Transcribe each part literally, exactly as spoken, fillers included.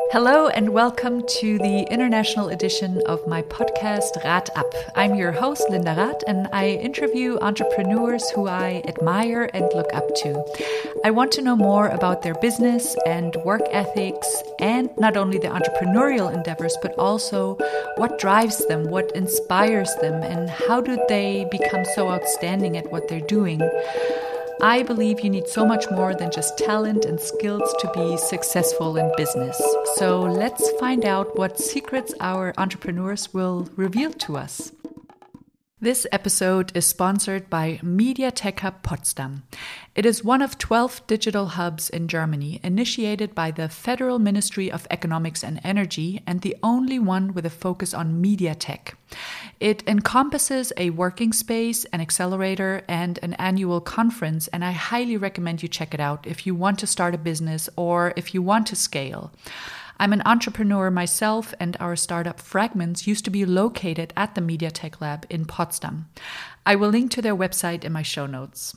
Hello and welcome to the international edition of my podcast Rat Up. I'm your host Linda Rath and I interview entrepreneurs who I admire and look up to. I want to know more about their business and work ethics and not only the entrepreneurial endeavors but also what drives them, what inspires them, and how do they become so outstanding at what they're doing. I believe you need so much more than just talent and skills to be successful in business. So let's find out what secrets our entrepreneurs will reveal to us. This episode is sponsored by Mediatek Hub Potsdam. It is one of twelve digital hubs in Germany, initiated by the Federal Ministry of Economics and Energy, and the only one with a focus on media tech. It encompasses a working space, an accelerator, and an annual conference, and I highly recommend you check it out if you want to start a business or if you want to scale. I'm an entrepreneur myself, and our startup Fragments used to be located at the Mediatek Lab in Potsdam. I will link to their website in my show notes.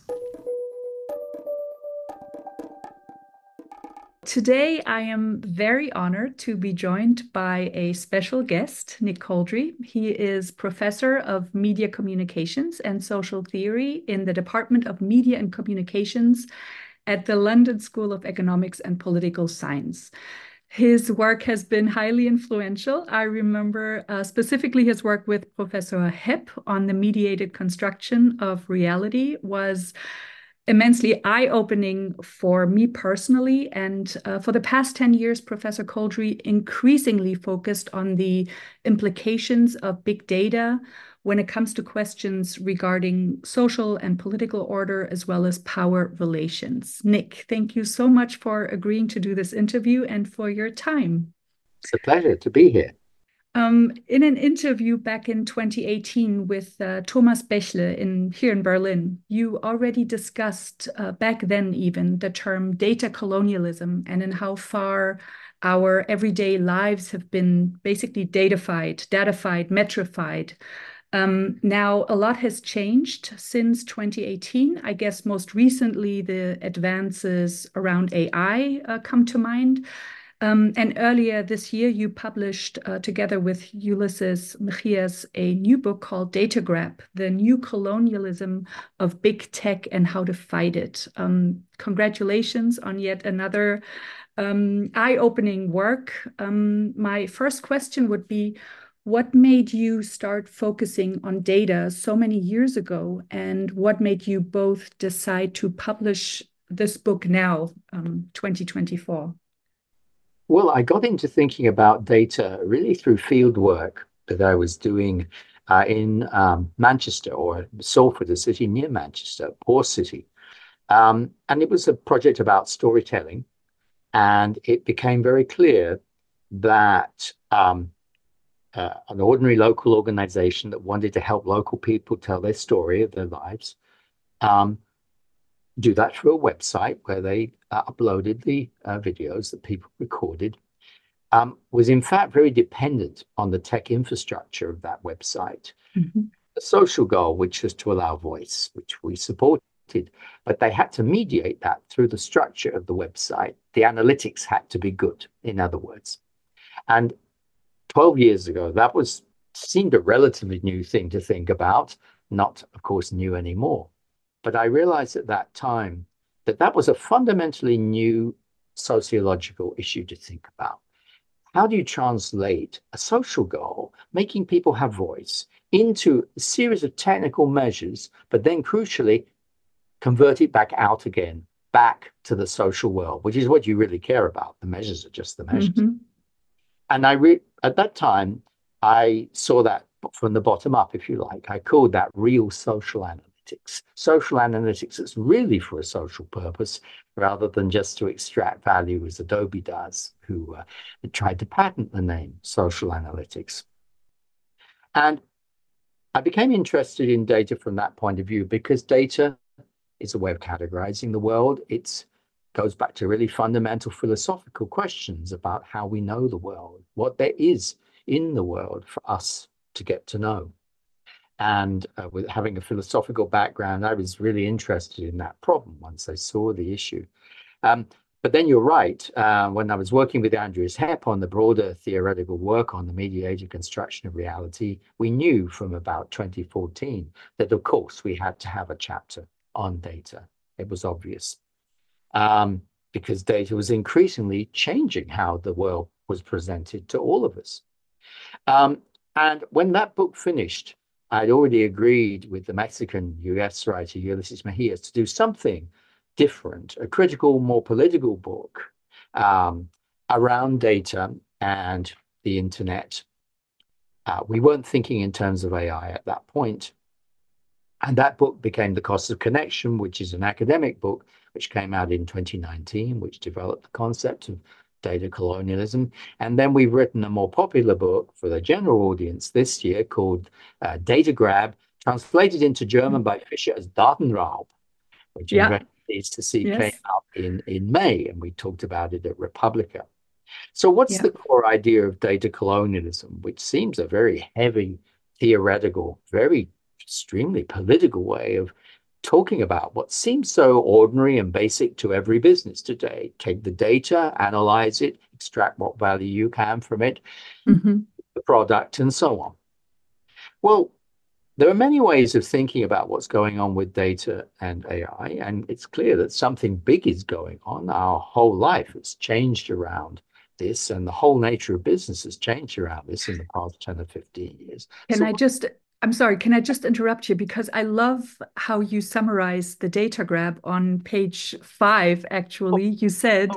Today, I am very honored to be joined by a special guest, Nick Couldry. He is professor of media communications and social theory in the Department of Media and Communications at the London School of Economics and Political Science. His work has been highly influential. I remember uh, specifically his work with Professor Hepp on the mediated construction of reality was immensely eye-opening for me personally. And uh, for the past ten years, Professor Couldry increasingly focused on the implications of big data when it comes to questions regarding social and political order, as well as power relations. Nick, thank you so much for agreeing to do this interview and for your time. It's a pleasure to be here. Um, in an interview back in twenty eighteen with uh, Thomas Bächle in, here in Berlin, you already discussed uh, back then even the term data colonialism and in how far our everyday lives have been basically datafied, datafied, metrified. Um, now, a lot has changed since twenty eighteen. I guess most recently, the advances around A I uh, come to mind. Um, and earlier this year, you published uh, together with Ulysses Mejias a new book called Data Grab, The New Colonialism of Big Tech and How to Fight It. Um, congratulations on yet another um, eye-opening work. Um, my first question would be, what made you start focusing on data so many years ago, and what made you both decide to publish this book now, um, twenty twenty-four? Well, I got into thinking about data really through field work that I was doing uh, in um, Manchester, or Salford, a city near Manchester, a poor city. Um, and it was a project about storytelling. And it became very clear that um, Uh, an ordinary local organization that wanted to help local people tell their story of their lives, um, do that through a website where they uh, uploaded the uh, videos that people recorded, um, was in fact very dependent on the tech infrastructure of that website. Mm-hmm. The social goal, which was to allow voice, which we supported, but they had to mediate that through the structure of the website. The analytics had to be good, in other words. And twelve years ago, that was seemed a relatively new thing to think about, not, of course, new anymore. But I realized at that time that that was a fundamentally new sociological issue to think about. How do you translate a social goal, making people have voice, into a series of technical measures, but then crucially convert it back out again, back to the social world, which is what you really care about. The measures are just the measures. Mm-hmm. And I re- at that time, I saw that from the bottom up, if you like. I called that real social analytics. Social analytics is really for a social purpose rather than just to extract value as Adobe does, who uh, tried to patent the name social analytics. And I became interested in data from that point of view because data is a way of categorizing the world. It's goes back to really fundamental philosophical questions about how we know the world, what there is in the world for us to get to know. And uh, with having a philosophical background, I was really interested in that problem once I saw the issue. Um, But then you're right. Uh, when I was working with Andreas Hepp on the broader theoretical work on the mediated construction of reality, we knew from about twenty fourteen that, of course, we had to have a chapter on data. It was obvious um, because data was increasingly changing how the world was presented to all of us. Um, and when that book finished, I'd already agreed with the Mexican U S writer Ulysses Mejias to do something different, a critical, more political book um, around data and the internet. Uh, we weren't thinking in terms of A I at that point. And that book became The Cost of Connection, which is an academic book, which came out in twenty nineteen, which developed the concept of data colonialism. And then we've written a more popular book for the general audience this year called uh, Data Grab, translated into German by Fischer as Datenraub, which I'm Yeah. very pleased to see Yes. came out in, in May, and we talked about it at Republica. So what's Yeah. the core idea of data colonialism, which seems a very heavy, theoretical, very extremely political way of talking about what seems so ordinary and basic to every business today? Take the data, analyze it, extract what value you can from it, Mm-hmm. the product, and so on. Well, there are many ways of thinking about what's going on with data and A I, and it's clear that something big is going on. Our whole life has changed around this, and the whole nature of business has changed around this in the past ten or fifteen years. Can So I just, I'm sorry, can I just interrupt you? Because I love how you summarize the data grab on page five, actually. You said,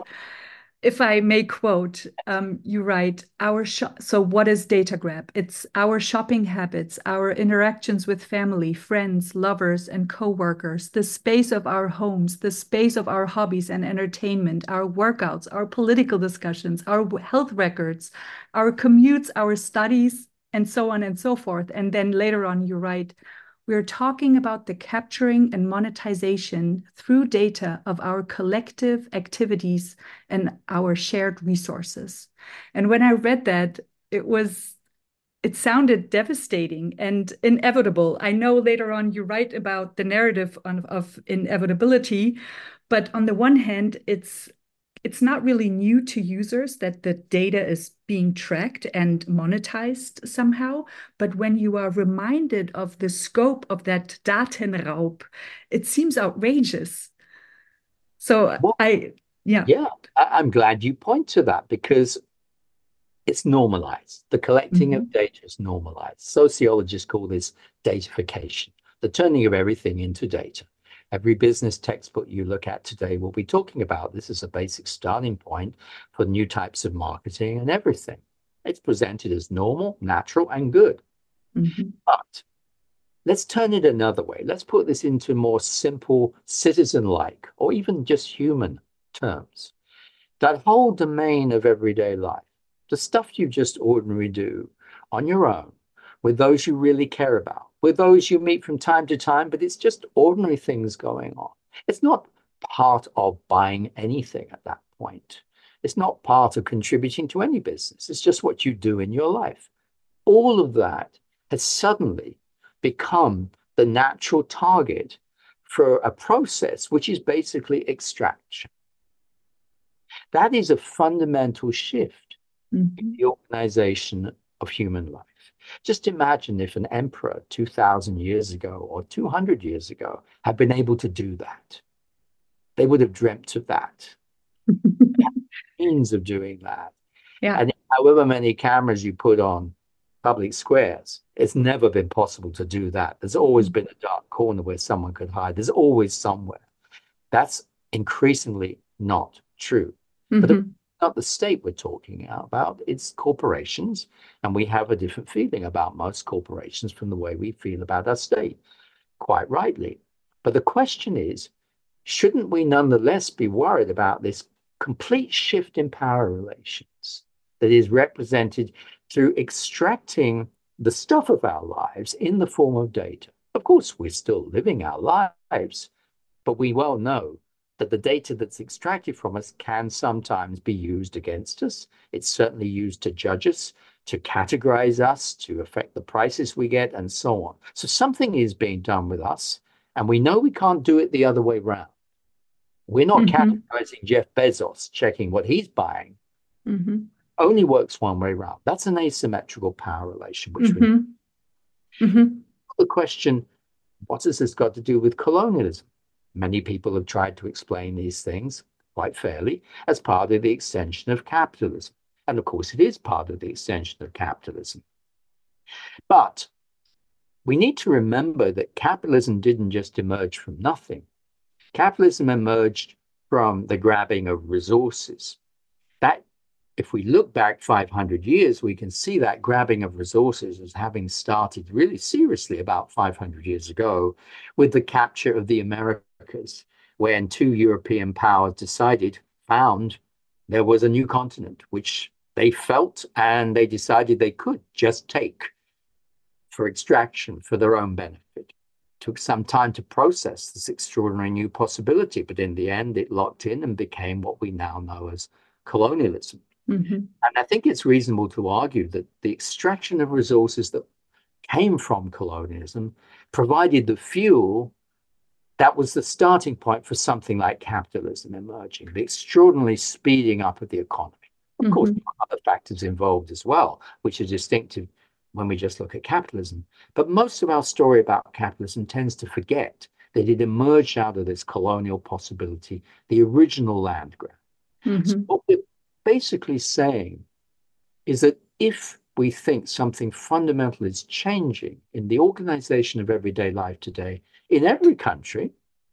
if I may quote, um, you write, our shop. So what is data grab? It's our shopping habits, our interactions with family, friends, lovers, and coworkers, the space of our homes, the space of our hobbies and entertainment, our workouts, our political discussions, our health records, our commutes, our studies, and so on and so forth. And then later on, you write, we're talking about the capturing and monetization through data of our collective activities and our shared resources. And when I read that, it was, it sounded devastating and inevitable. I know later on you write about the narrative of, of inevitability, but on the one hand, it's it's not really new to users that the data is being tracked and monetized somehow. But when you are reminded of the scope of that Datenraub, it seems outrageous. So well, I, yeah. yeah, I, I'm glad you point to that because it's normalized. The collecting Mm-hmm. of data is normalized. Sociologists call this datafication, the turning of everything into data. Every business textbook you look at today will be talking about this as a basic starting point for new types of marketing and everything. It's presented as normal, natural, and good. Mm-hmm. But let's turn it another way. Let's put this into more simple, citizen-like, or even just human terms. That whole domain of everyday life, the stuff you just ordinarily do on your own, with those you really care about, with those you meet from time to time, but it's just ordinary things going on. It's not part of buying anything at that point. It's not part of contributing to any business. It's just what you do in your life. All of that has suddenly become the natural target for a process which is basically extraction. That is a fundamental shift Mm-hmm. in the organization of human life. Just imagine if an emperor two thousand years ago or two hundred years ago had been able to do that. They would have dreamt of that, means of doing that. Yeah. And however many cameras you put on public squares, it's never been possible to do that. There's always been a dark corner where someone could hide. There's always somewhere. That's increasingly not true. But Mm-hmm. not the state we're talking about, it's corporations. And we have a different feeling about most corporations from the way we feel about our state, quite rightly. But the question is, shouldn't we nonetheless be worried about this complete shift in power relations that is represented through extracting the stuff of our lives in the form of data? Of course, we're still living our lives, but we well know that the data that's extracted from us can sometimes be used against us. It's certainly used to judge us, to categorize us, to affect the prices we get, and so on. So something is being done with us, and we know we can't do it the other way around. We're not Mm-hmm. categorizing Jeff Bezos, checking what he's buying. Mm-hmm. Only works one way around. That's an asymmetrical power relation, which we Mm-hmm. Mm-hmm. the question, what has this got to do with colonialism? Many people have tried to explain these things quite fairly as part of the extension of capitalism. And of course, it is part of the extension of capitalism. But we need to remember that capitalism didn't just emerge from nothing. Capitalism emerged from the grabbing of resources. That, if we look back five hundred years, we can see that grabbing of resources as having started really seriously about five hundred years ago with the capture of the Americas, when two European powers decided, found there was a new continent, which they felt and they decided they could just take for extraction for their own benefit. Took some time to process this extraordinary new possibility, but in the end, it locked in and became what we now know as colonialism. Mm-hmm. And I think it's reasonable to argue that the extraction of resources that came from colonialism provided the fuel that was the starting point for something like capitalism emerging, the extraordinarily speeding up of the economy. Of course, Mm-hmm. there are other factors involved as well, which are distinctive when we just look at capitalism. But most of our story about capitalism tends to forget that it emerged out of this colonial possibility, the original land grab. Mm-hmm. So what we're basically saying is that if we think something fundamental is changing in the organization of everyday life today, in every country,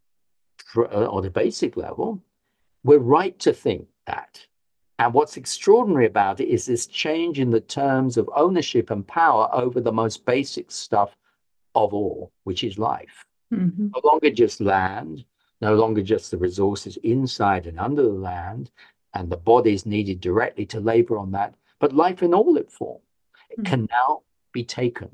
for, uh, on a basic level, we're right to think that. And what's extraordinary about it is this change in the terms of ownership and power over the most basic stuff of all, which is life. Mm-hmm. No longer just land, no longer just the resources inside and under the land, and the bodies needed directly to labor on that, but life in all its form. It Mm-hmm. can now be taken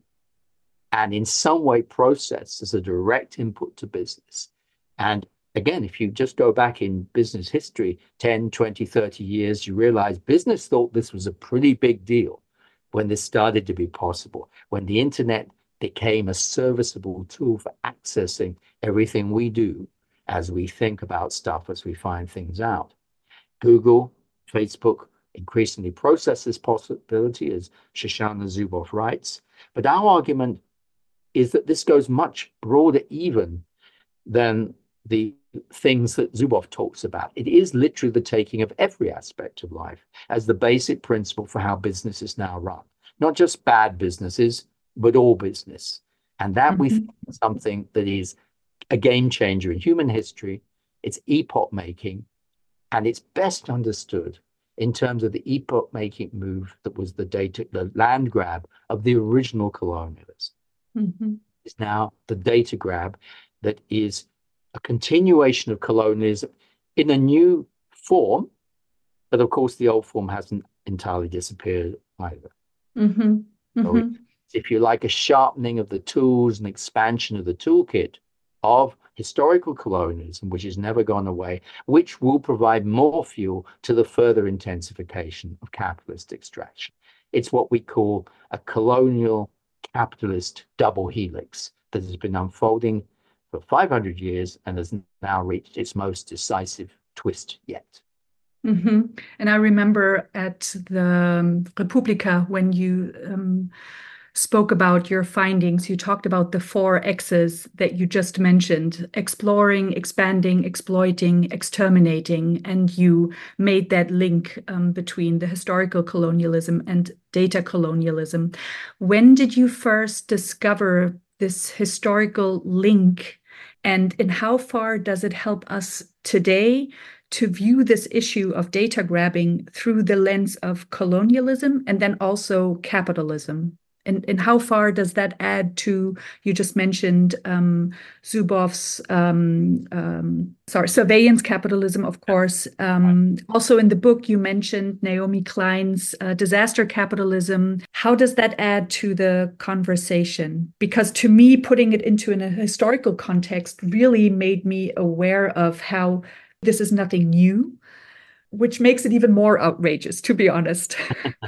and in some way processed as a direct input to business. And again, if you just go back in business history, ten, twenty, thirty years, you realize business thought this was a pretty big deal when this started to be possible, when the internet became a serviceable tool for accessing everything we do as we think about stuff, as we find things out. Google, Facebook increasingly process this possibility, as Shoshana Zuboff writes. But our argument is that this goes much broader even than the things that Zuboff talks about. It is literally the taking of every aspect of life as the basic principle for how business is now run. Not just bad businesses, but all business. And that we think is something that is a game changer in human history. It's epoch making, and it's best understood in terms of the epoch making move that was the data, the land grab of the original colonialists. Mm-hmm. Is now the data grab that is a continuation of colonialism in a new form, but of course the old form hasn't entirely disappeared either. Mm-hmm. Mm-hmm. So it's, if you like, a sharpening of the tools and expansion of the toolkit of historical colonialism, which has never gone away, which will provide more fuel to the further intensification of capitalist extraction. It's what we call a colonial capitalist double helix that has been unfolding for five hundred years and has now reached its most decisive twist yet. Mm-hmm. And I remember at the um, Republica, when you um, spoke about your findings, you talked about the four X's that you just mentioned: exploring, expanding, exploiting, exterminating. And you made that link um, between the historical colonialism and data colonialism. When did you first discover this historical link, and in how far does it help us today to view this issue of data grabbing through the lens of colonialism and then also capitalism? And, and how far does that add to, you just mentioned um, Zuboff's, um, um, sorry, surveillance capitalism, of course. Um, also in the book, you mentioned Naomi Klein's uh, disaster capitalism. How does that add to the conversation? Because to me, putting it into an, a historical context really made me aware of how this is nothing new, which makes it even more outrageous, to be honest.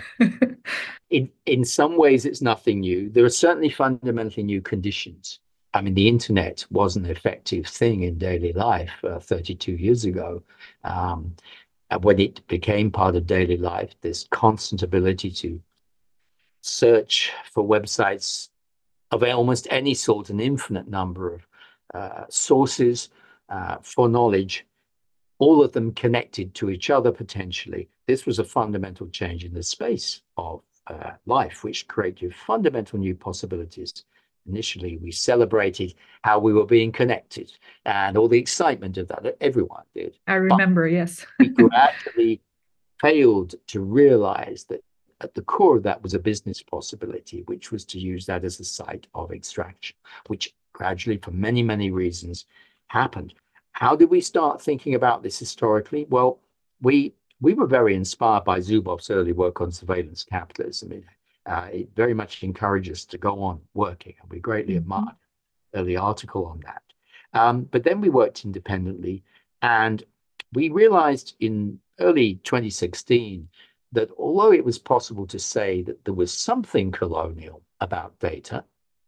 in, in some ways, it's nothing new. There are certainly fundamentally new conditions I mean, the internet was an effective thing in daily life uh, thirty-two years ago. Um, and when it became part of daily life, this constant ability to search for websites of almost any sort, an infinite number of uh, sources uh, for knowledge, all of them connected to each other potentially. This was a fundamental change in the space of uh, life, which created fundamental new possibilities. Initially, we celebrated how we were being connected and all the excitement of that, that everyone did. I remember, but yes. we gradually failed to realize that at the core of that was a business possibility, which was to use that as a site of extraction, which gradually, for many, many reasons, happened. How did we start thinking about this historically? Well, we we were very inspired by Zubov's early work on surveillance capitalism. It, uh, it very much encouraged us to go on working, and we greatly mm-hmm. admired an early article on that. Um, but then we worked independently, and we realized in early twenty sixteen that although it was possible to say that there was something colonial about data,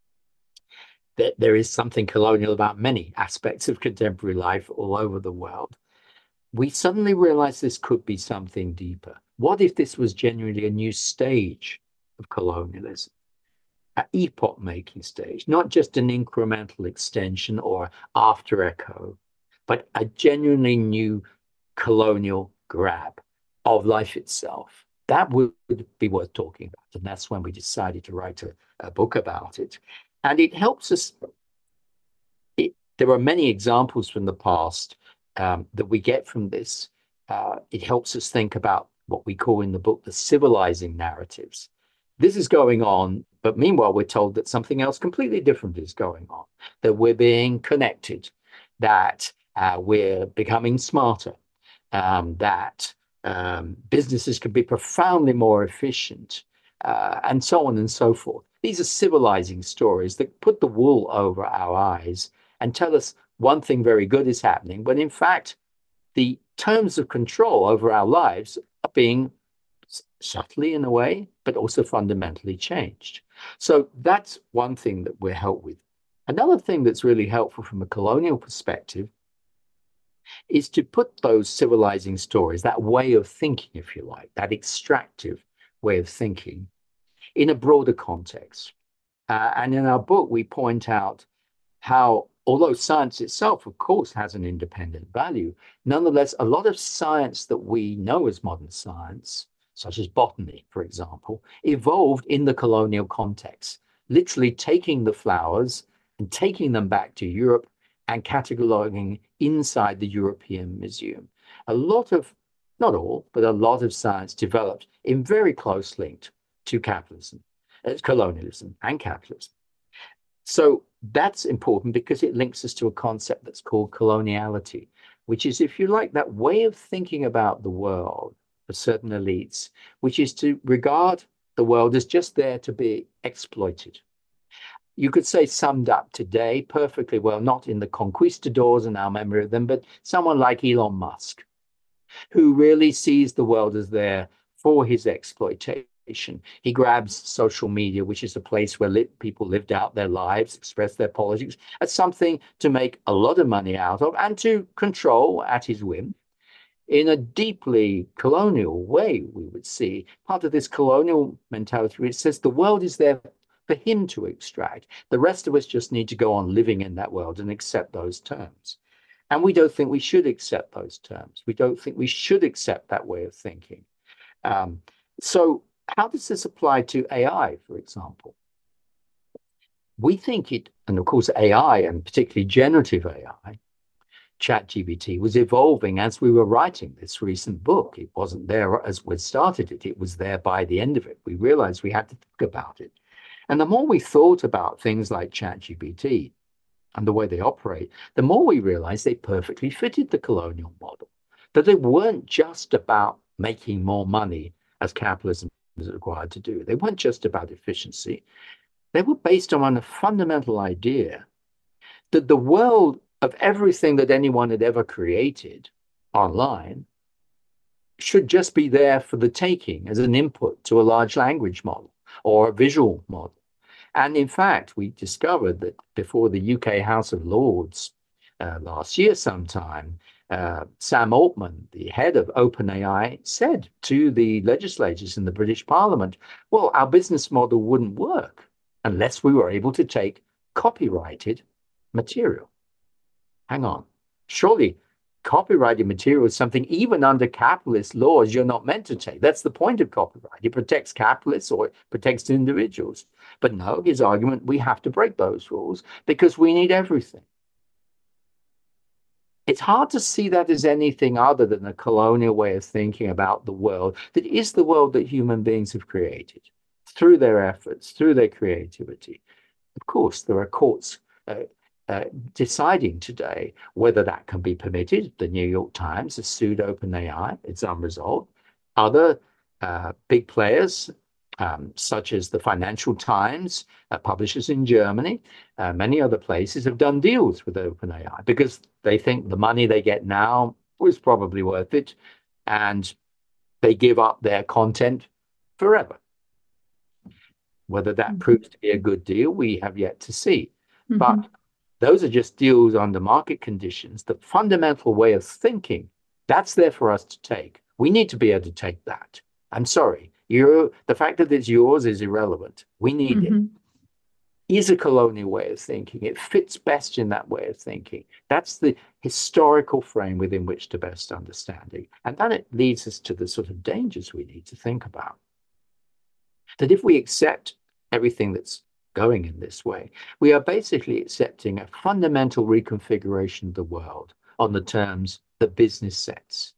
that there is something colonial about many aspects of contemporary life all over the world, we suddenly realized this could be something deeper. What if this was genuinely a new stage of colonialism, an epoch-making stage, not just an incremental extension or after echo, but a genuinely new colonial grab of life itself? That would be worth talking about. And that's when we decided to write a, a book about it. And it helps us. It, there are many examples from the past um, that we get from this. Uh, it helps us think about what we call in the book the civilizing narratives. This is going on, but meanwhile, we're told that something else completely different is going on, that we're being connected, that uh, we're becoming smarter, um, that um, businesses can be profoundly more efficient, uh, and so on and so forth. These are civilizing stories that put the wool over our eyes and tell us one thing very good is happening, but in fact, the terms of control over our lives are being subtly in a way, but also fundamentally changed. So that's one thing that we're helped with. Another thing that's really helpful from a colonial perspective is to put those civilizing stories, that way of thinking, if you like, that extractive way of thinking, in a broader context. Uh, and in our book, we point out how, although science itself, of course, has an independent value, nonetheless, a lot of science that we know as modern science, such as botany, for example, evolved in the colonial context, literally taking the flowers and taking them back to Europe and cataloging inside the European Museum. A lot of, not all, but a lot of science developed in very close link to capitalism, uh, colonialism and capitalism. So that's important because it links us to a concept that's called coloniality, which is, if you like, that way of thinking about the world for certain elites, which is to regard the world as just there to be exploited. You could say summed up today perfectly well, not in the conquistadors and our memory of them, but someone like Elon Musk, who really sees the world as there for his exploitation. He grabs social media, which is a place where lit people lived out their lives, expressed their politics, as something to make a lot of money out of and to control at his whim in a deeply colonial way, we would see. Part of this colonial mentality, which says the world is there for him to extract. The rest of us just need to go on living in that world and accept those terms. And we don't think we should accept those terms. We don't think we should accept that way of thinking. Um, so how does this apply to A I, for example? We think it, and of course A I, and particularly generative A I, ChatGPT, was evolving as we were writing this recent book. It wasn't there as we started it. It was there by the end of it. We realized we had to think about it. And the more we thought about things like ChatGPT and the way they operate, the more we realized they perfectly fitted the colonial model, that they weren't just about making more money as capitalism is required to do. They weren't just about efficiency. They were based on a fundamental idea that the world of everything that anyone had ever created online should just be there for the taking as an input to a large language model or a visual model. And in fact, we discovered that before the U K House of Lords uh, last year sometime, uh, Sam Altman, the head of OpenAI, said to the legislators in the British Parliament, well, our business model wouldn't work unless we were able to take copyrighted material. Hang on. Surely copyrighted material is something even under capitalist laws you're not meant to take. That's the point of copyright. It protects capitalists or it protects individuals. But no, his argument, we have to break those rules because we need everything. It's hard to see that as anything other than a colonial way of thinking about the world that is the world that human beings have created through their efforts, through their creativity. Of course, there are courts uh, uh, deciding today whether that can be permitted. The New York Times has sued OpenAI. It's unresolved. Other uh, big players, um, such as the Financial Times, uh, publishers in Germany, uh, many other places have done deals with OpenAI because they think the money they get now was probably worth it, and they give up their content forever. Whether that mm-hmm. proves to be a good deal, we have yet to see. Mm-hmm. But those are just deals under market conditions. The fundamental way of thinking, that's there for us to take. We need to be able to take that. I'm sorry, you the fact that it's yours is irrelevant. We need mm-hmm. it. Is a colonial way of thinking. It fits best in that way of thinking. That's the historical frame within which to best understand it. And then it leads us to the sort of dangers we need to think about. That if we accept everything that's going in this way, we are basically accepting a fundamental reconfiguration of the world on the terms that business sets.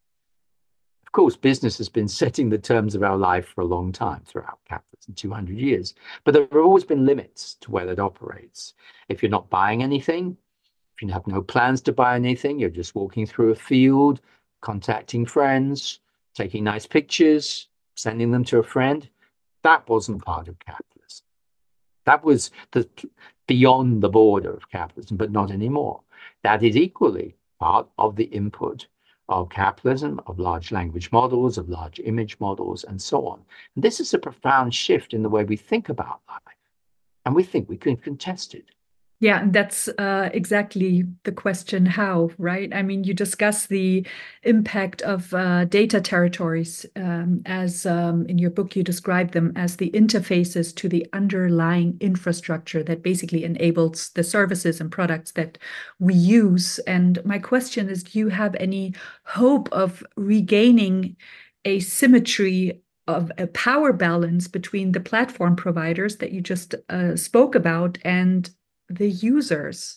Of course, business has been setting the terms of our life for a long time throughout capitalism, two hundred years, but there have always been limits to where that operates. If you're not buying anything, if you have no plans to buy anything, you're just walking through a field, contacting friends, taking nice pictures, sending them to a friend, that wasn't part of capitalism. That was the beyond the border of capitalism, but not anymore. That is equally part of the input of capitalism, of large language models, of large image models, and so on. And this is a profound shift in the way we think about life, and we think we can contest it. Yeah, and that's uh, exactly the question, how, right? I mean, you discuss the impact of uh, data territories um, as um, in your book, you describe them as the interfaces to the underlying infrastructure that basically enables the services and products that we use. And my question is, do you have any hope of regaining a symmetry of a power balance between the platform providers that you just uh, spoke about and the users?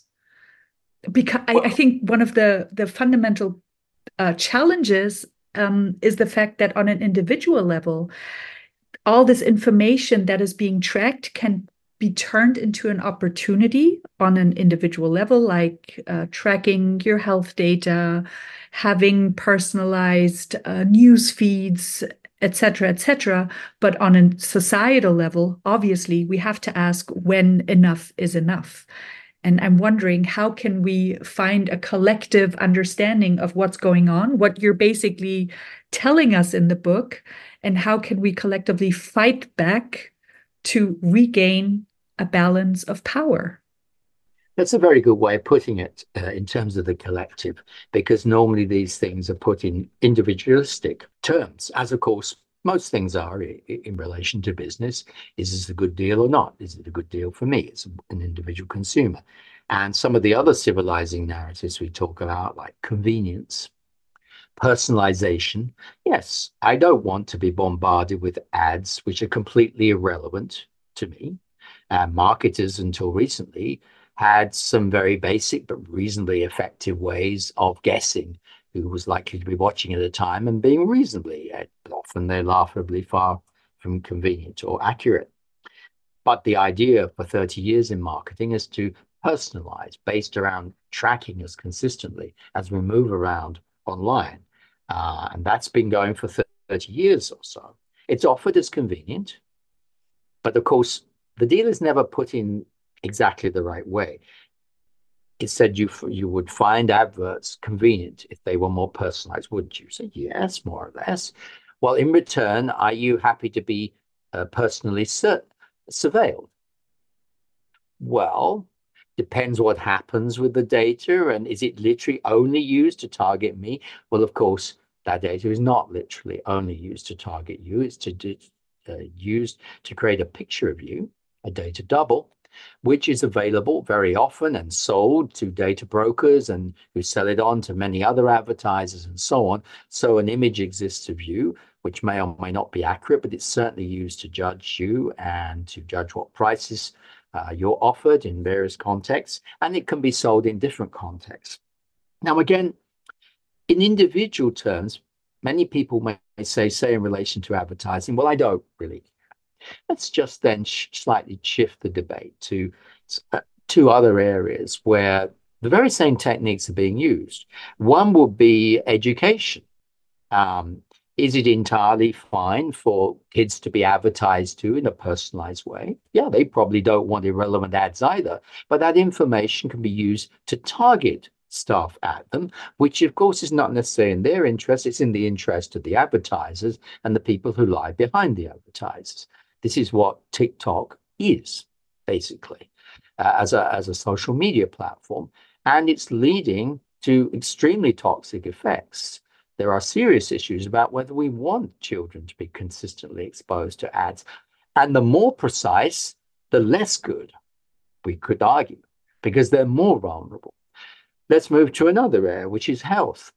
Because I, I think one of the the fundamental uh, challenges um, is the fact that on an individual level, all this information that is being tracked can be turned into an opportunity on an individual level, like uh, tracking your health data, having personalized uh, news feeds, et cetera, et cetera. But on a societal level, obviously, we have to ask when enough is enough. And I'm wondering, how can we find a collective understanding of what's going on, what you're basically telling us in the book, and how can we collectively fight back to regain a balance of power? That's a very good way of putting it uh, in terms of the collective, because normally these things are put in individualistic terms, as of course most things are in, in relation to business. Is this a good deal or not? Is it a good deal for me as an individual consumer? And some of the other civilizing narratives we talk about, like convenience, personalization. Yes, I don't want to be bombarded with ads which are completely irrelevant to me. Uh, marketers, until recently, had some very basic but reasonably effective ways of guessing who was likely to be watching at a time and being reasonably, uh, often they're laughably far from convenient or accurate. But the idea for thirty years in marketing is to personalize based around tracking us consistently as we move around online. Uh, and that's been going for thirty years or so. It's offered as convenient, but of course, the deal is never put in exactly the right way. It said you you would find adverts convenient if they were more personalized, wouldn't you? So yes, more or less. Well, in return, are you happy to be uh, personally sur- surveilled? Well, depends what happens with the data, and is it literally only used to target me? Well, of course, that data is not literally only used to target you. It's to do, uh, used to create a picture of you, a data double, which is available very often and sold to data brokers and who sell it on to many other advertisers and so on. So an image exists of you, which may or may not be accurate, but it's certainly used to judge you and to judge what prices uh, you're offered in various contexts, and it can be sold in different contexts. Now, again, in individual terms, many people may say, say in relation to advertising, well, I don't really. Let's just then sh slightly shift the debate to uh, two other areas where the very same techniques are being used. One would be education. Um, is it entirely fine for kids to be advertised to in a personalized way? Yeah, they probably don't want irrelevant ads either, but that information can be used to target stuff at them, which of course is not necessarily in their interest. It's in the interest of the advertisers and the people who lie behind the advertisers. This is what TikTok is, basically, uh, as a, as a social media platform. And it's leading to extremely toxic effects. There are serious issues about whether we want children to be consistently exposed to ads. And the more precise, the less good, we could argue, because they're more vulnerable. Let's move to another area, which is health.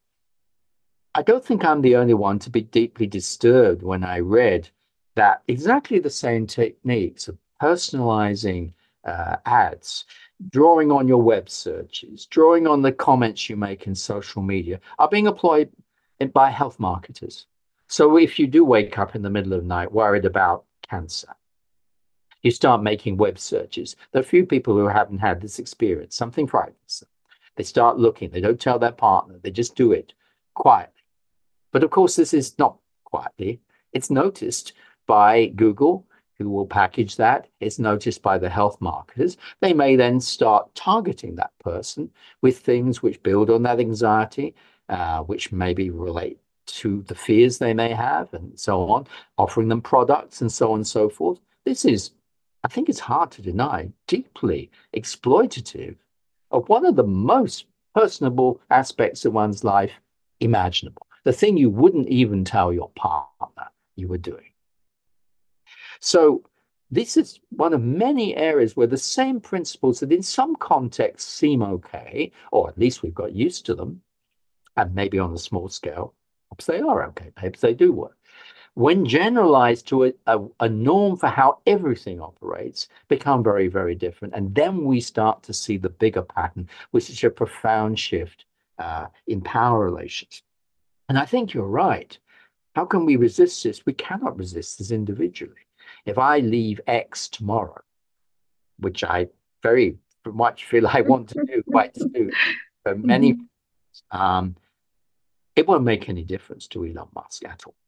I don't think I'm the only one to be deeply disturbed when I read that exactly the same techniques of personalizing uh, ads, drawing on your web searches, drawing on the comments you make in social media, are being employed by health marketers. So if you do wake up in the middle of the night worried about cancer, you start making web searches. There are few people who haven't had this experience. Something frightens them. They start looking. They don't tell their partner. They just do it quietly. But of course, this is not quietly. It's noticed by Google, who will package that. It's noticed by the health marketers. They may then start targeting that person with things which build on that anxiety, uh, which maybe relate to the fears they may have and so on, offering them products and so on and so forth. This is, I think it's hard to deny, deeply exploitative of one of the most personable aspects of one's life imaginable, the thing you wouldn't even tell your partner you were doing. So this is one of many areas where the same principles that in some contexts seem okay, or at least we've got used to them, and maybe on a small scale, perhaps they are okay, perhaps they do work. When generalized to a, a, a norm for how everything operates, become very, very different. And then we start to see the bigger pattern, which is a profound shift uh, in power relations. And I think you're right. How can we resist this? We cannot resist this individually. If I leave X tomorrow, which I very much feel I want to do quite soon, for many, um, it won't make any difference to Elon Musk at all.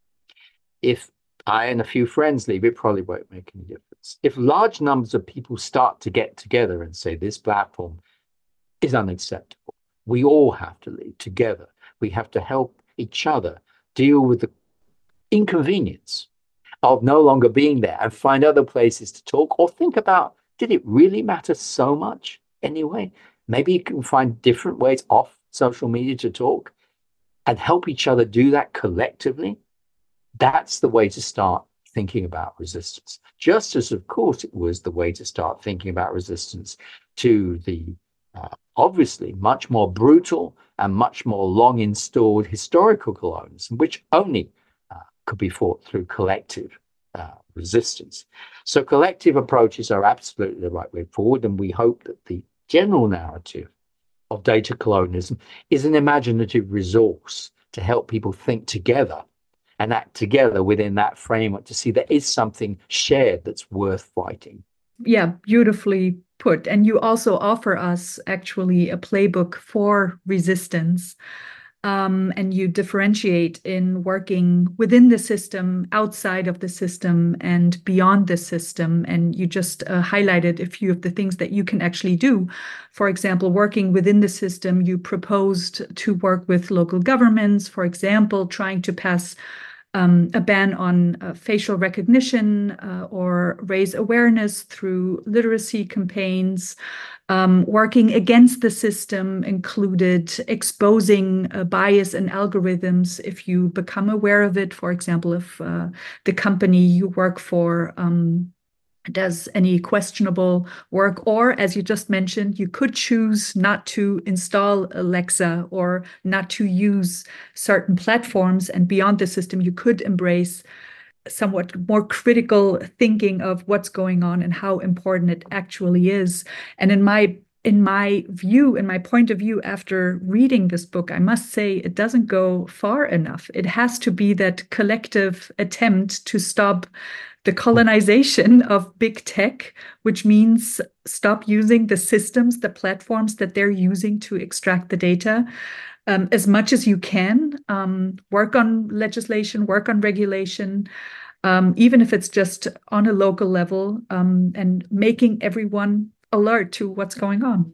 If I and a few friends leave, it probably won't make any difference. If large numbers of people start to get together and say this platform is unacceptable, we all have to leave together. We have to help each other deal with the inconvenience of no longer being there and find other places to talk, or think about, did it really matter so much anyway? Maybe you can find different ways off social media to talk and help each other do that collectively. That's the way to start thinking about resistance. Just as, of course, it was the way to start thinking about resistance to the uh, obviously much more brutal and much more long installed historical colonialism, which only uh, could be fought through collective uh, resistance. So collective approaches are absolutely the right way forward. And we hope that the general narrative of data colonialism is an imaginative resource to help people think together and act together within that framework to see there is something shared that's worth fighting. Yeah, beautifully put. And you also offer us actually a playbook for resistance. Um, and you differentiate in working within the system, outside of the system, and beyond the system. And you just uh, highlighted a few of the things that you can actually do. For example, working within the system, you proposed to work with local governments, for example, trying to pass um, a ban on uh, facial recognition uh, or raise awareness through literacy campaigns. Um, working against the system included exposing uh, bias in algorithms if you become aware of it. For example, if uh, the company you work for um, does any questionable work, or as you just mentioned, you could choose not to install Alexa or not to use certain platforms, and beyond the system you could embrace somewhat more critical thinking of what's going on and how important it actually is. And in my in my view, in my point of view, after reading this book, I must say it doesn't go far enough. It has to be that collective attempt to stop the colonization of big tech, which means stop using the systems, the platforms that they're using to extract the data. Um, as much as you can, um, work on legislation, work on regulation, um, even if it's just on a local level, um, and making everyone alert to what's going on.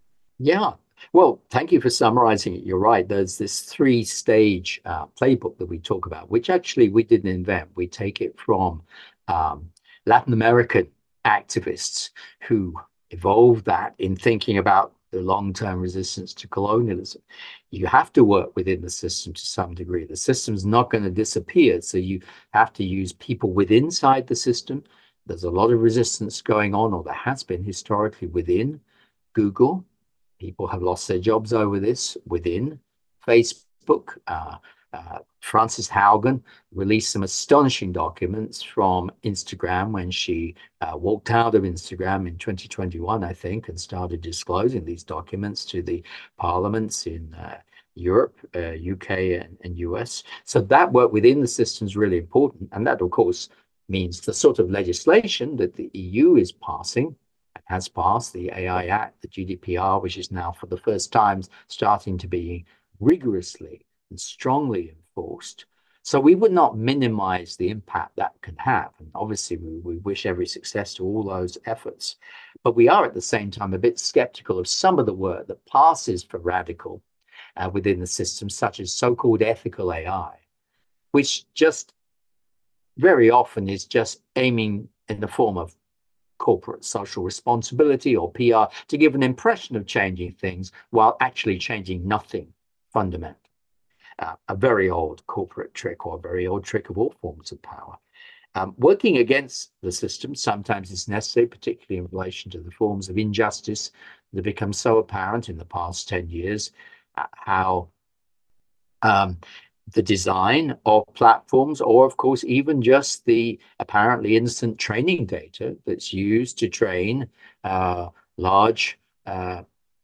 Yeah. Well, thank you for summarizing it. You're right. There's this three-stage uh, playbook that we talk about, which actually we didn't invent. We take it from um, Latin American activists who evolved that in thinking about the long-term resistance to colonialism. You have to work within the system to some degree. The system's not going to disappear, so you have to use people within inside the system. There's a lot of resistance going on, or there has been historically within Google. People have lost their jobs over this within Facebook. Uh, uh, Frances Haugen released some astonishing documents from Instagram when she uh, walked out of Instagram in twenty twenty-one, I think, and started disclosing these documents to the parliaments in uh, Europe, uh, U K, and, and U S. So that work within the system is really important. And that, of course, means the sort of legislation that the E U is passing, has passed, the A I Act, the G D P R, which is now for the first time starting to be rigorously and strongly enforced. So we would not minimize the impact that can have. And obviously, we, we wish every success to all those efforts. But we are at the same time a bit skeptical of some of the work that passes for radical uh, within the system, such as so-called ethical A I, which just very often is just aiming in the form of corporate social responsibility or P R to give an impression of changing things while actually changing nothing fundamental. Uh, a very old corporate trick, or a very old trick of all forms of power. Um, working against the system sometimes is necessary, particularly in relation to the forms of injustice that have become so apparent in the past ten years, uh, how um, the design of platforms, or of course, even just the apparently innocent training data that's used to train uh, large uh,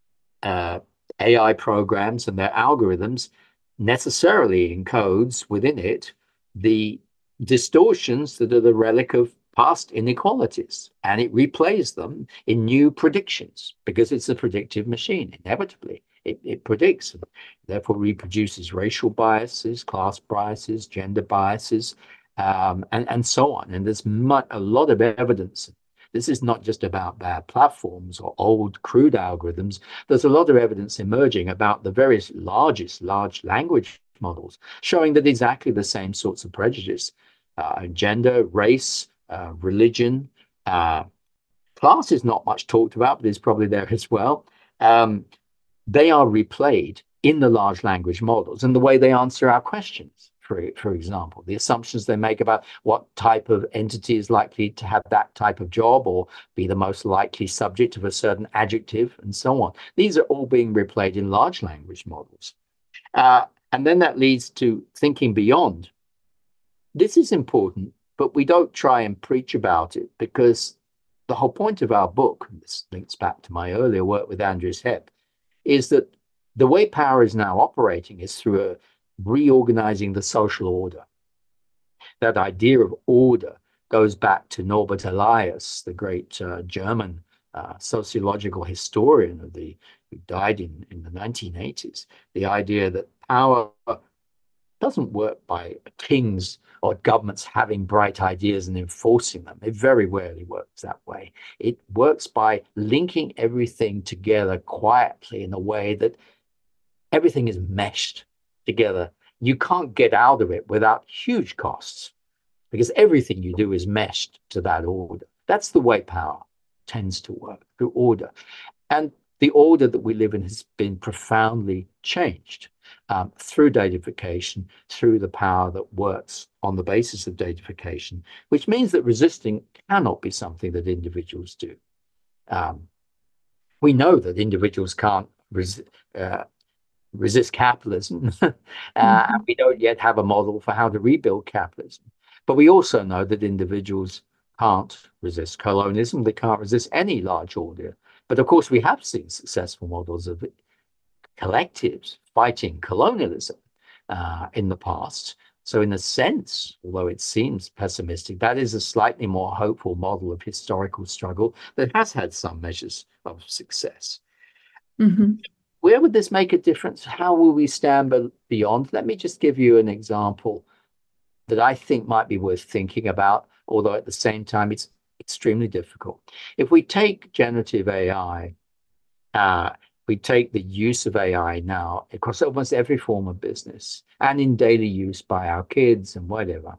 uh, A I programs and their algorithms, necessarily encodes within it the distortions that are the relic of past inequalities, and it replays them in new predictions because it's a predictive machine. Inevitably, it, it predicts, and therefore reproduces racial biases, class biases, gender biases, um, and, and so on. And there's much, a lot of evidence. This is not just about bad platforms or old crude algorithms. There's a lot of evidence emerging about the various largest large language models showing that exactly the same sorts of prejudice, uh, gender, race, uh, religion, uh, class is not much talked about, but is probably there as well. Um, they are replayed in the large language models and the way they answer our questions. For, for example, the assumptions they make about what type of entity is likely to have that type of job or be the most likely subject of a certain adjective and so on. These are all being replayed in large language models. Uh, and then that leads to thinking beyond. This is important, but we don't try and preach about it because the whole point of our book, and this links back to my earlier work with Andreas Hepp, is that the way power is now operating is through a reorganizing the social order. That idea of order goes back to Norbert Elias, the great uh, German uh, sociological historian of the who died in, in the nineteen eighties. The idea that power doesn't work by kings or governments having bright ideas and enforcing them. It very rarely works that way. It works by linking everything together quietly in a way that everything is meshed together you can't get out of it without huge costs because everything you do is meshed to that order. That's the way power tends to work, through order. And the order that we live in has been profoundly changed um, through datafication, through the power that works on the basis of datafication, which means that resisting cannot be something that individuals do. Um, we know that individuals can't res uh, resist capitalism. uh, Mm-hmm. we don't yet have a model for how to rebuild capitalism. But we also know that individuals can't resist colonialism. They can't resist any large order. But of course, we have seen successful models of collectives fighting colonialism uh, in the past. So in a sense, although it seems pessimistic, that is a slightly more hopeful model of historical struggle that has had some measures of success. Mm-hmm. Where would this make a difference? How will we stand beyond? Let me just give you an example that I think might be worth thinking about, although at the same time, it's extremely difficult. If we take generative A I, uh, we take the use of A I now across almost every form of business and in daily use by our kids and whatever.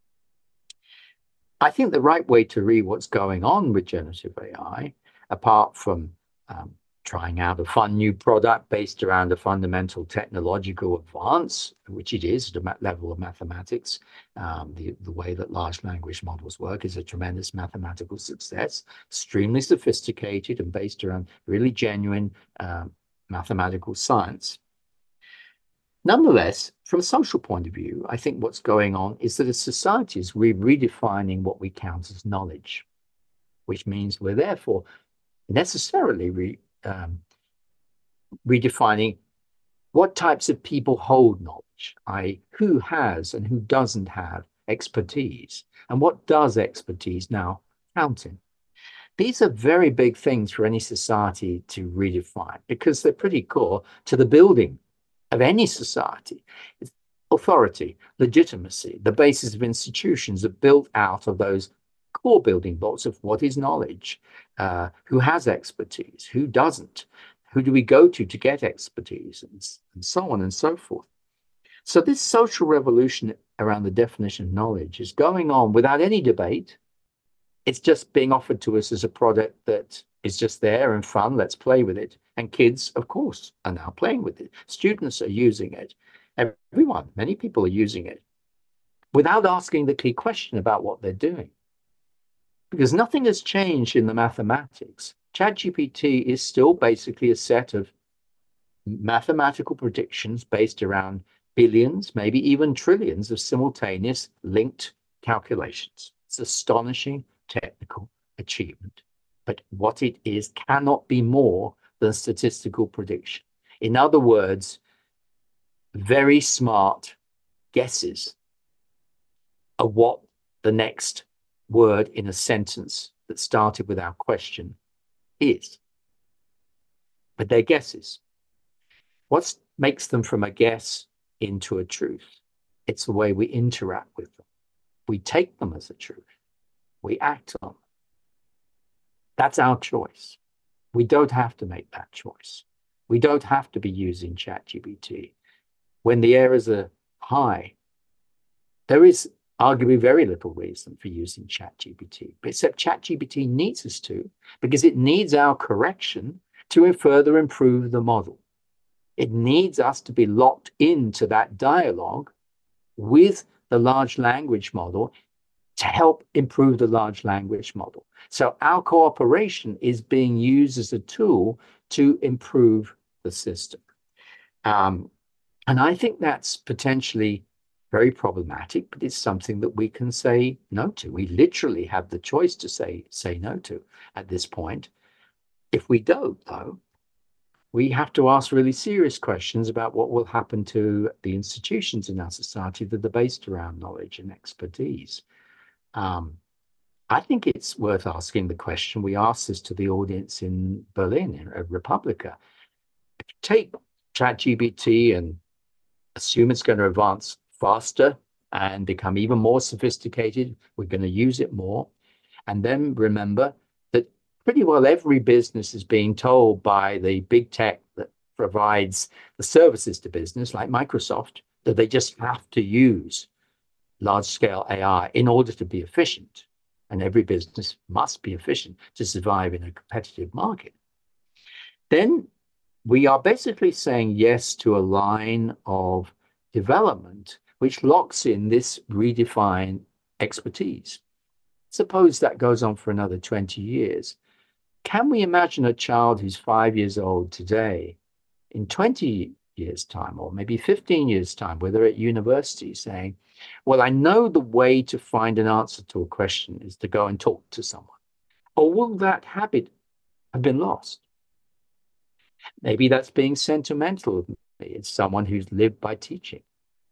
I think the right way to read what's going on with generative A I, apart from um, trying out a fun new product based around a fundamental technological advance, which it is at a level of mathematics. Um, the, the way that large language models work is a tremendous mathematical success, extremely sophisticated and based around really genuine um, mathematical science. Nonetheless, from a social point of view, I think what's going on is that as societies, we're redefining what we count as knowledge, which means we're therefore necessarily re um, redefining what types of people hold knowledge, that is, who has and who doesn't have expertise, and what does expertise now count in. These are very big things for any society to redefine because they're pretty core to the building of any society. It's authority, legitimacy, the basis of institutions are built out of those core building blocks of what is knowledge, uh, who has expertise, who doesn't, who do we go to to get expertise, and, and so on and so forth. So this social revolution around the definition of knowledge is going on without any debate. It's just being offered to us as a product that is just there and fun. Let's play with it. And kids, of course, are now playing with it. Students are using it. Everyone, many people are using it without asking the key question about what they're doing. Because nothing has changed in the mathematics. ChatGPT is still basically a set of mathematical predictions based around billions, maybe even trillions of simultaneous linked calculations. It's astonishing technical achievement. But what it is cannot be more than statistical prediction. In other words, very smart guesses of what the next word in a sentence that started with our question is. But they're guesses. What makes them from a guess into a truth? It's the way we interact with them. We take them as a truth. We act on them. That's our choice. We don't have to make that choice. We don't have to be using ChatGPT. When the errors are high, there is arguably very little reason for using ChatGPT, except ChatGPT needs us to, because it needs our correction to further improve the model. It needs us to be locked into that dialogue with the large language model to help improve the large language model. So our cooperation is being used as a tool to improve the system. Um, and I think that's potentially very problematic, but it's something that we can say no to. We literally have the choice to say, say no to at this point. If we don't, though, we have to ask really serious questions about what will happen to the institutions in our society that are based around knowledge and expertise. Um, I think it's worth asking the question. We asked this to the audience in Berlin, in Republica. If you take ChatGPT and assume it's going to advance faster and become even more sophisticated, we're going to use it more. And then remember that pretty well every business is being told by the big tech that provides the services to business, like Microsoft, that they just have to use large-scale A I in order to be efficient. And every business must be efficient to survive in a competitive market. Then we are basically saying yes to a line of development which locks in this redefined expertise. Suppose that goes on for another twenty years. Can we imagine a child who's five years old today, in twenty years' time, or maybe fifteen years' time, where they're at university, saying, well, I know the way to find an answer to a question is to go and talk to someone? Or will that habit have been lost? Maybe that's being sentimental. It's someone who's lived by teaching.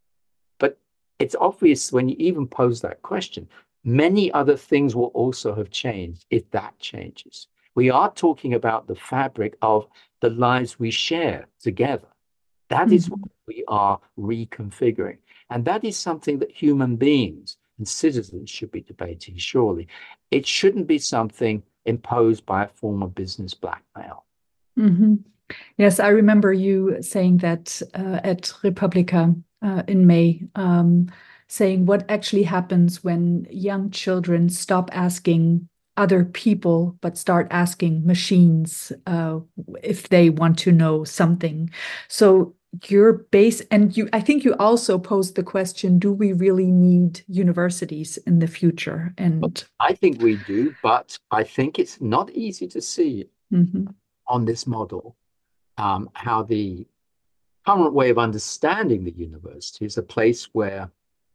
But it's obvious when you even pose that question, many other things will also have changed if that changes. We are talking about the fabric of the lives we share together. That mm-hmm. is what we are reconfiguring. And that is something that human beings and citizens should be debating, surely. It shouldn't be something imposed by a form of business blackmail. Mm-hmm. Yes, I remember you saying that uh, at Republica uh, in May, um, saying what actually happens when young children stop asking other people, but start asking machines uh, if they want to know something. So your base, and you, I think you also posed the question, do we really need universities in the future? And I think we do, but I think it's not easy to see mm-hmm. on this model um, how the current way of understanding the university is a place where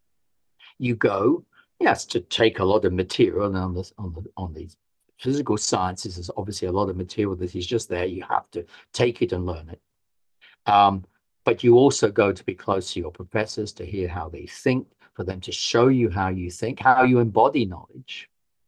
you go, yes, to take a lot of material, and on, this, on, the, on these physical sciences, there's obviously a lot of material that is just there. You have to take it and learn it. Um, but you also go to be close to your professors, to hear how they think, for them to show you how you think, how you embody knowledge.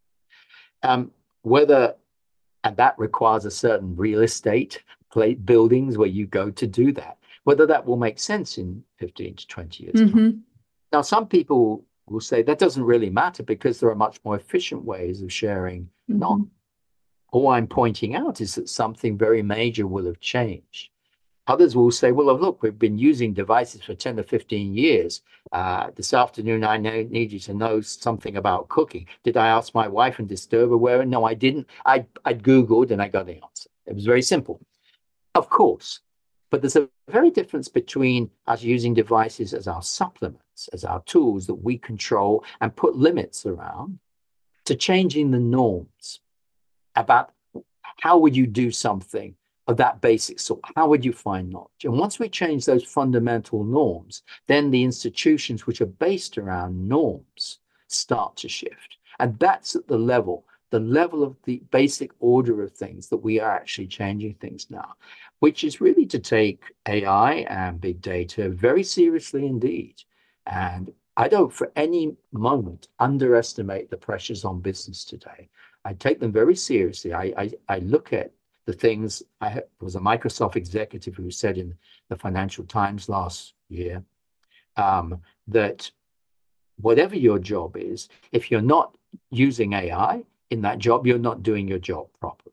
Um, whether, and that requires a certain real estate, play, buildings where you go to do that, whether that will make sense in fifteen to twenty years. Mm-hmm. Now, some people will say that doesn't really matter because there are much more efficient ways of sharing mm-hmm. knowledge. All I'm pointing out is that something very major will have changed. Others will say, well, look, we've been using devices for ten or fifteen years. Uh, this afternoon, I need you to know something about cooking. Did I ask my wife and disturb her where? No, I didn't. I, I Googled and I got the answer. It was very simple. Of course. But there's a very difference between us using devices as our supplements, as our tools that we control and put limits around, to changing the norms about how would you do something of that basic sort. How would you find knowledge? And once we change those fundamental norms, then the institutions which are based around norms start to shift. And that's at the level, the level of the basic order of things that we are actually changing things now, which is really to take A I and big data very seriously indeed. And I don't for any moment underestimate the pressures on business today. I take them very seriously. I, I, I look at the things. I was a Microsoft executive who said in the Financial Times last year um, that whatever your job is, if you're not using A I in that job, you're not doing your job properly.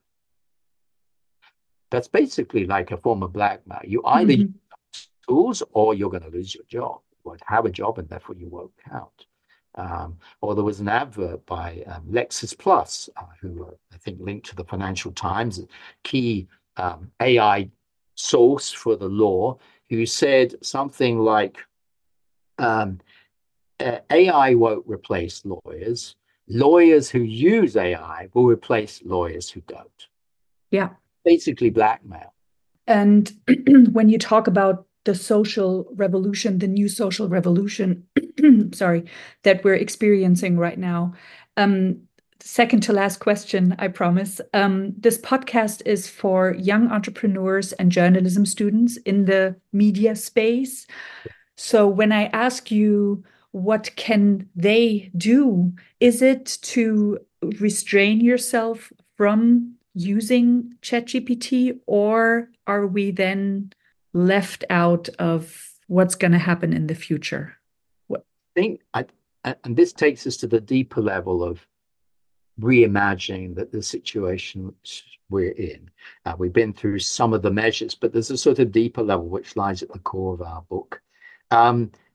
That's basically like a form of blackmail. You either mm-hmm. use tools or you're going to lose your job. You won't have a job and therefore you won't count. Um, or there was an advert by um, Lexis Plus, uh, who uh, I think linked to the Financial Times, a key um, A I source for the law, who said something like, um, uh, A I won't replace lawyers. Lawyers who use A I will replace lawyers who don't. Yeah. Basically blackmail. And when you talk about the social revolution, the new social revolution, sorry, that we're experiencing right now. Um, second to last question, I promise. Um, this podcast is for young entrepreneurs and journalism students in the media space. So when I ask you, what can they do? Is it to restrain yourself from using ChatGPT, or are we then left out of what's going to happen in the future? What? I think, I, and this takes us to the deeper level of reimagining that the situation we're in. Uh, we've been through some of the measures, but there's a sort of deeper level which lies at the core of our book. Um,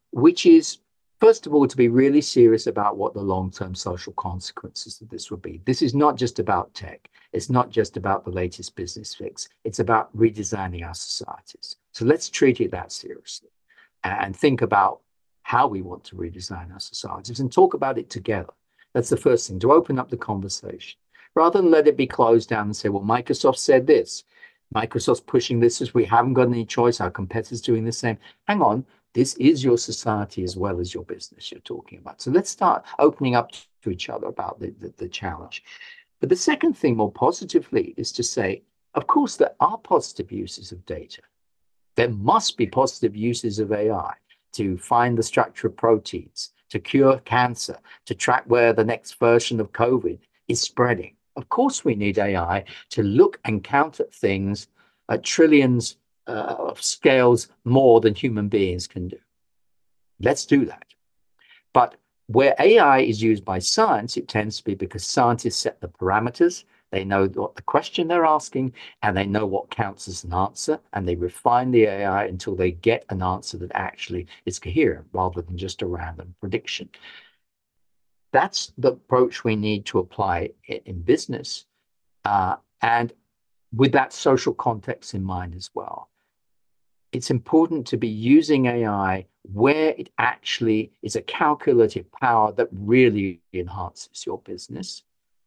which is, first of all, to be really serious about what the long-term social consequences of this would be. This is not just about tech. It's not just about the latest business fix. It's about redesigning our societies. So let's treat it that seriously and think about how we want to redesign our societies and talk about it together. That's the first thing, to open up the conversation, rather than let it be closed down and say, well, Microsoft said this. Microsoft's pushing this as we haven't got any choice. Our competitors doing the same. Hang on, this is your society as well as your business you're talking about. So let's start opening up to each other about the, the, the challenge. But the second thing, more positively, is to say, of course, there are positive uses of data. There must be positive uses of A I to find the structure of proteins, to cure cancer, to track where the next version of COVID is spreading. Of course, we need A I to look and count at things at trillions uh, of scales more than human beings can do. Let's do that. But where A I is used by science, it tends to be because scientists set the parameters. They know what the question they're asking, and they know what counts as an answer, and they refine the A I until they get an answer that actually is coherent rather than just a random prediction. That's the approach we need to apply in business, uh, and with that social context in mind as well. It's important to be using A I where it actually is a calculative power that really enhances your business,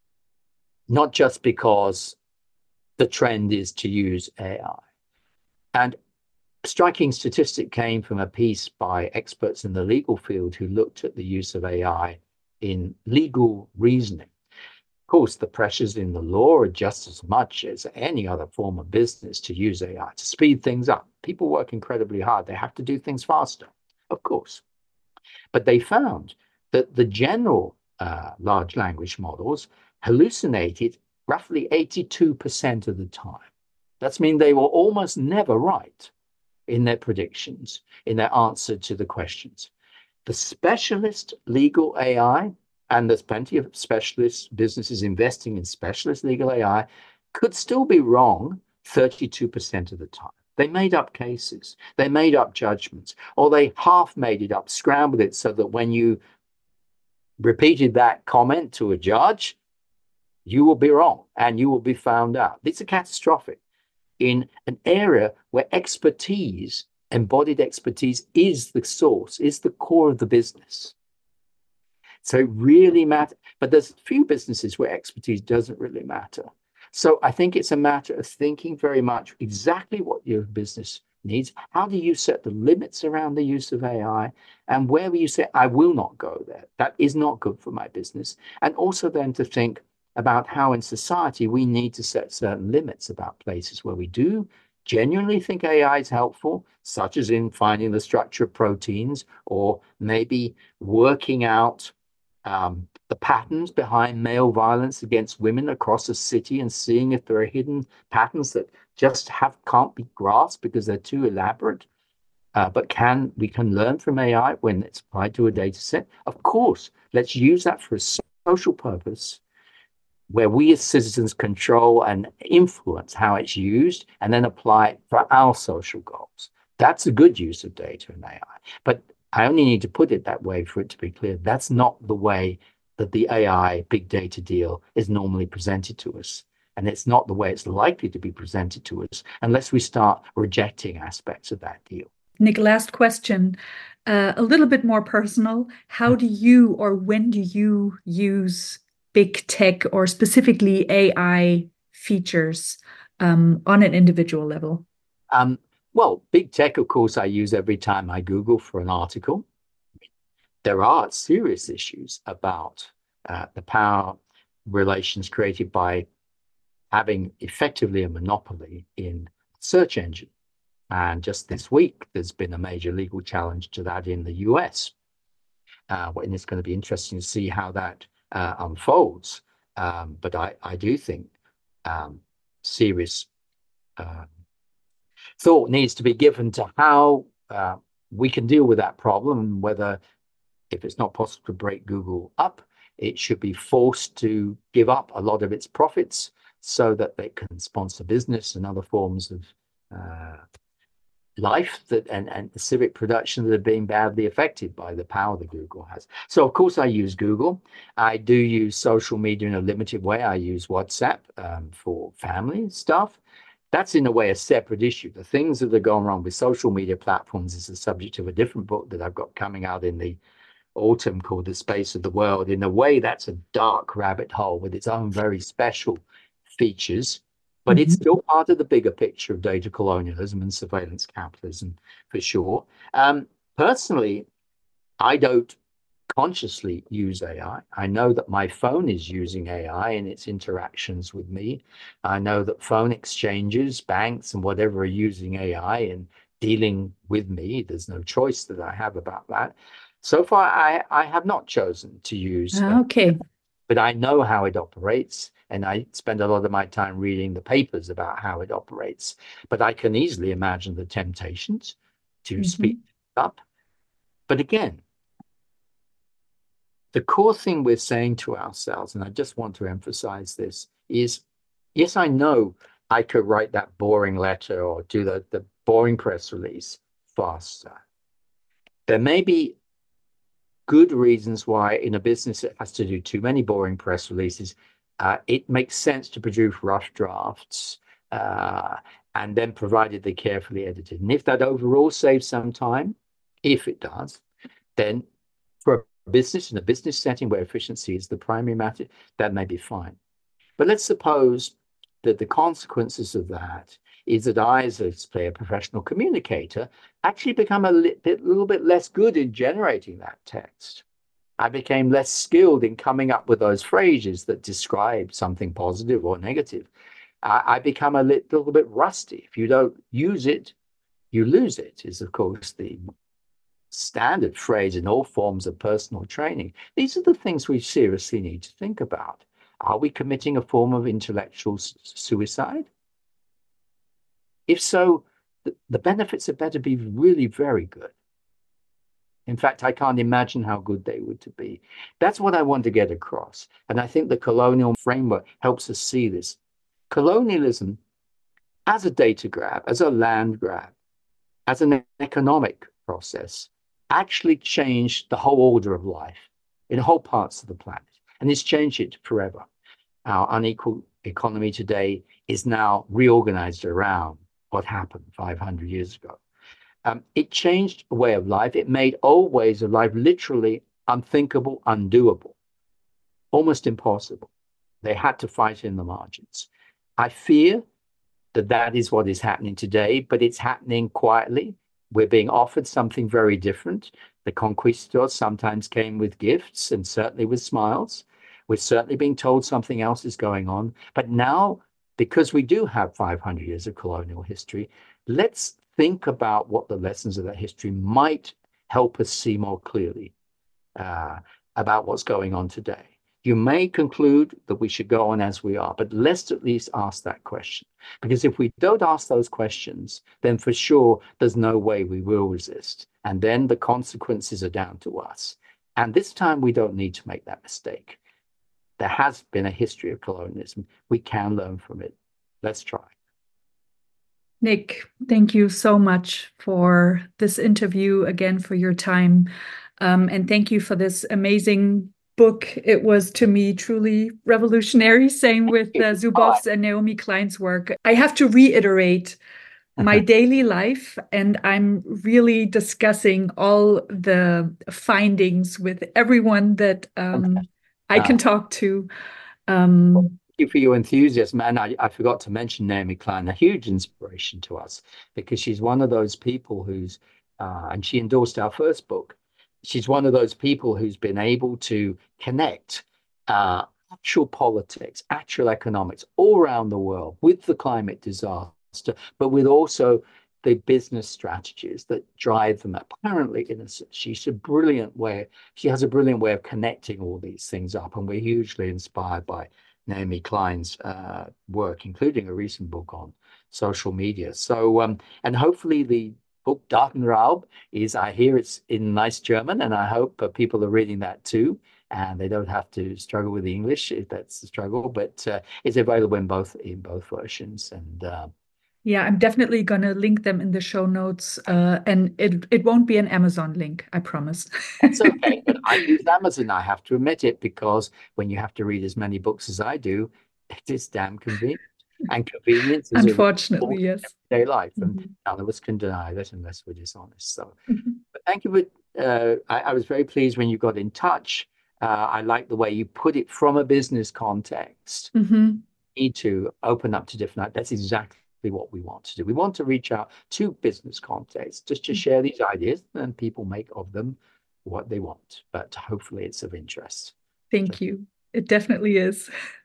not just because the trend is to use A I. And a striking statistic came from a piece by experts in the legal field who looked at the use of A I in legal reasoning. Of course, the pressures in the law are just as much as any other form of business to use A I to speed things up. People work incredibly hard. They have to do things faster, of course. But they found that the general uh, large language models hallucinated roughly eighty-two percent of the time. That's mean they were almost never right in their predictions, in their answer to the questions. The specialist legal A I, and there's plenty of specialist businesses investing in specialist legal A I, could still be wrong thirty-two percent of the time. They made up cases, they made up judgments, or they half made it up, scrambled it so that when you repeated that comment to a judge, you will be wrong and you will be found out. These are catastrophic in an area where expertise, embodied expertise, is the source, is the core of the business. So it really matters. But there's few businesses where expertise doesn't really matter. So I think it's a matter of thinking very much exactly what your business needs. How do you set the limits around the use of A I? And where will you say, I will not go there? That is not good for my business. And also then to think about how in society we need to set certain limits about places where we do genuinely think A I is helpful, such as in finding the structure of proteins, or maybe working out um, the patterns behind male violence against women across a city and seeing if there are hidden patterns that just have can't be grasped because they're too elaborate. Uh, but can we can learn from A I when it's applied to a data set? Of course, let's use that for a social purpose where we as citizens control and influence how it's used and then apply it for our social goals. That's a good use of data in A I. But I only need to put it that way for it to be clear. That's not the way that the A I big data deal is normally presented to us. And it's not the way it's likely to be presented to us unless we start rejecting aspects of that deal. Nick, last question, uh, a little bit more personal. How do you or when do you use big tech or specifically A I features um, on an individual level? Um, well, big tech, of course, I use every time I Google for an article. There are serious issues about uh, the power relations created by having effectively a monopoly in search engine. And just this week, there's been a major legal challenge to that in the U S. Uh, and it's going to be interesting to see how that uh, unfolds. Um, but I, I do think um, serious uh, thought needs to be given to how uh, we can deal with that problem, and whether, if it's not possible to break Google up, it should be forced to give up a lot of its profits so that they can sponsor business and other forms of uh, life that and, and the civic production that are being badly affected by the power that Google has. So of course I use Google. I do use social media in a limited way. I use WhatsApp um, for family stuff. That's in a way a separate issue. The things that are going wrong with social media platforms is the subject of a different book that I've got coming out in the autumn called The Space of the World. In a way, that's a dark rabbit hole with its own very special features, but it's Mhm. still part of the bigger picture of data colonialism and surveillance capitalism for sure. Um, personally, I don't consciously use A I. I know that my phone is using A I in its interactions with me. I know that phone exchanges, banks, and whatever are using A I in dealing with me. There's no choice that I have about that. So far, I, I have not chosen to use, uh, Ah, okay. but I know how it operates. And I spend a lot of my time reading the papers about how it operates. But I can easily imagine the temptations to speed Mhm. up. But again, the core thing we're saying to ourselves, and I just want to emphasize this, is yes, I know I could write that boring letter or do the, the boring press release faster. There may be good reasons why in a business that has to do too many boring press releases, uh, it makes sense to produce rough drafts uh, and then provided they're carefully edited. And if that overall saves some time, if it does, then for a business in a business setting where efficiency is the primary matter, that may be fine. But let's suppose that the consequences of that is that I, as a player, professional communicator, actually become a li bit, little bit less good in generating that text. I became less skilled in coming up with those phrases that describe something positive or negative. I, I become a li little bit rusty. If you don't use it, you lose it, is of course the standard phrase in all forms of personal training. These are the things we seriously need to think about. Are we committing a form of intellectual suicide? If so, the, the benefits had better be really very good. In fact, I can't imagine how good they would to be. That's what I want to get across. And I think the colonial framework helps us see this. Colonialism, as a data grab, as a land grab, as an economic process, actually changed the whole order of life in whole parts of the planet. And it's changed it forever. Our unequal economy today is now reorganized around what happened five hundred years ago. Um, it changed a way of life. It made old ways of life literally unthinkable, undoable, almost impossible. They had to fight in the margins. I fear that that is what is happening today, but it's happening quietly. We're being offered something very different. The conquistadors sometimes came with gifts and certainly with smiles. We're certainly being told something else is going on. But now, because we do have five hundred years of colonial history, let's think about what the lessons of that history might help us see more clearly uh, about what's going on today. You may conclude that we should go on as we are, but let's at least ask that question. Because if we don't ask those questions, then for sure, there's no way we will resist. And then the consequences are down to us. And this time, we don't need to make that mistake. There has been a history of colonialism. We can learn from it. Let's try. Nick, thank you so much for this interview, again, for your time. Um, and thank you for this amazing book. It was, to me, truly revolutionary. Same with uh, Zuboff's and Naomi Klein's work. I have to reiterate my daily life, and I'm really discussing all the findings with everyone that um, I can talk to. Um, You for your enthusiasm. And I, I forgot to mention Naomi Klein, a huge inspiration to us because she's one of those people who's, uh, and she endorsed our first book. She's one of those people who's been able to connect uh, actual politics, actual economics all around the world with the climate disaster, but with also the business strategies that drive them. Apparently, innocent. She's a brilliant way. She has a brilliant way of connecting all these things up, and we're hugely inspired by Naomi Klein's uh, work, including a recent book on social media. So, um, and hopefully the book Datenraub is, I hear it's in nice German, and I hope uh, people are reading that too, and they don't have to struggle with the English if that's the struggle, but uh, it's available in both in both versions. And uh, Yeah, I'm definitely going to link them in the show notes. Uh, and it, it won't be an Amazon link, I promise. That's okay, but I use Amazon, I have to admit it, because when you have to read as many books as I do, it is damn convenient. And convenience is a real Unfortunately, important yes. everyday life, and Mhm. none of us can deny that unless we're dishonest. So, Mhm. but thank you for, uh, I, I was very pleased when you got in touch. Uh, I like the way you put it from a business context. Mhm. Need to open up to different, that's exactly what we want to do. We want to reach out to business contexts just to share these ideas, and people make of them what they want. But hopefully it's of interest. So Thank you. It definitely is.